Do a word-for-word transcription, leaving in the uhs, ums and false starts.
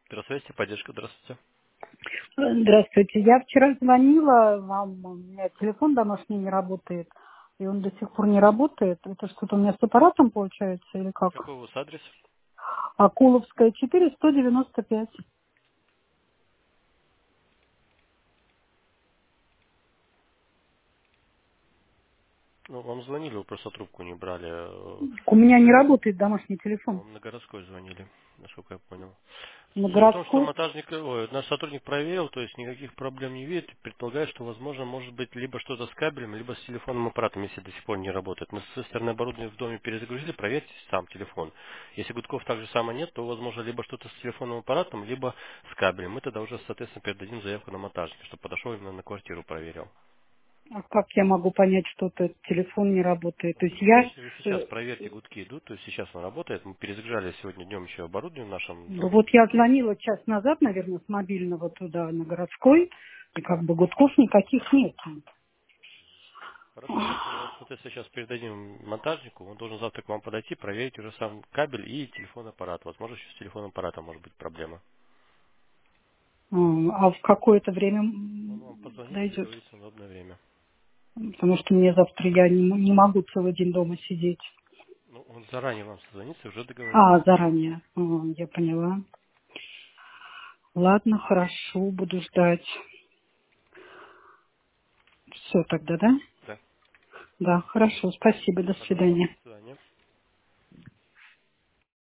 Здравствуйте, поддержка, здравствуйте. Здравствуйте. Я вчера звонила вам, у меня телефон домашний не работает, и он до сих пор не работает. Это что-то у меня с аппаратом получается или как? Какой у вас адрес? Акуловская, четыре, сто девяносто пять. Ну, вам звонили, вы просто трубку не брали. э, У меня не работает домашний телефон. Вам на городской звонили, насколько я понял. На Дело в том, что городской. монтажник, ой, наш сотрудник проверил, то есть никаких проблем не видит, предполагает, что, возможно, может быть либо что-то с кабелем, либо с телефонным аппаратом, если до сих пор не работает. Мы с своей стороны оборудование в доме перезагрузили, проверьте сам телефон. Если гудков так же само нет, то, возможно, либо что-то с телефонным аппаратом, либо с кабелем. Мы тогда уже, соответственно, передадим заявку на монтажника, чтобы подошел именно на квартиру, проверил. А как я могу понять, что этот телефон не работает? Ну, То то есть есть, я, если вы с- сейчас проверьте, гудки идут, то есть сейчас он работает, мы перезагружали сегодня днем еще оборудование в нашем ну доме. вот я звонила час назад, наверное, с мобильного туда на городской, и как бы гудков никаких нет. Хорошо, мы, э, соответственно, сейчас передадим монтажнику, он должен завтра к вам подойти, проверить уже сам кабель и телефон аппарат. Возможно, еще с телефоном аппаратом может быть проблема. М, А в какое-то время Он м, вам позвонит и подойдет? договорится на удобное время. Потому что мне завтра я не, м- не могу целый день дома сидеть. Ну, он заранее вам созвонится и уже А, договорится. заранее. А, я поняла. Ладно, хорошо, буду ждать. Все тогда, да? Да. Да, хорошо, спасибо, до Хорошо, свидания. до свидания.